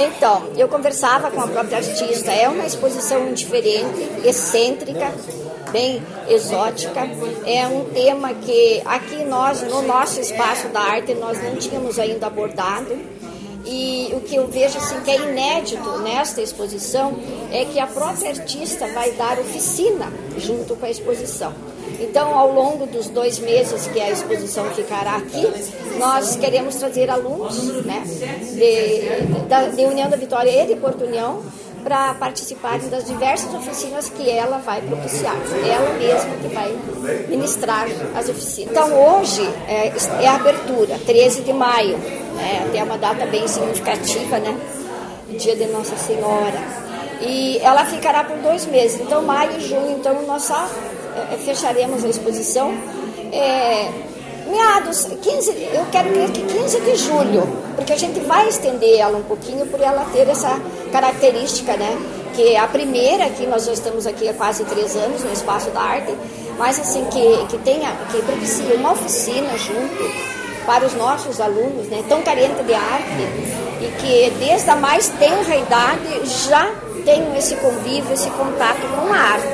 Então, eu conversava com a própria artista, é uma exposição diferente, excêntrica, bem exótica, é um tema que aqui nós, no nosso espaço da arte, nós não tínhamos ainda abordado. E o que eu vejo assim, que é inédito nesta exposição é que a própria artista vai dar oficina junto com a exposição. Então, ao longo dos 2 meses que a exposição ficará aqui, nós queremos trazer alunos, né, de União da Vitória e de Porto União para participarem das diversas oficinas que ela vai propiciar. Ela mesma que vai ministrar as oficinas. Então, hoje é a abertura, 13 de maio, né, até uma data bem significativa, né, Dia de Nossa Senhora. E ela ficará por 2 meses. Então, maio e junho, então, nós só fecharemos a exposição meados, 15, eu quero crer que 15 de julho, porque a gente vai estender ela um pouquinho por ela ter essa característica, né? Que a primeira, que nós já estamos aqui há quase 3 anos no Espaço da Arte, mas assim, que propicia uma oficina junto para os nossos alunos, né? Tão carentes de arte, e que desde a mais tenra idade já tenham esse convívio, esse contato com a arte.